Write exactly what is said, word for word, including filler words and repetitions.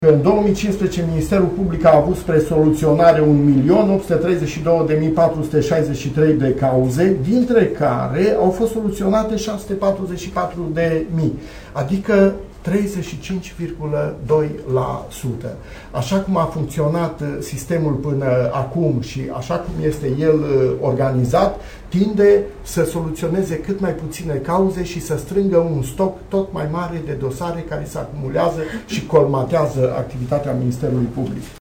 În două mii cincisprezece, Ministerul Public a avut spre soluționare un milion opt sute treizeci și două de mii patru sute șaizeci și trei de cauze, dintre care au fost soluționate șase sute patruzeci și patru de mii, adică treizeci și cinci virgulă doi la sută. Așa cum a funcționat sistemul până acum și așa cum este el organizat, tinde să soluționeze cât mai puține cauze și să strângă un stoc tot mai mare de dosare care se acumulează și colmatează activitatea Ministerului Public.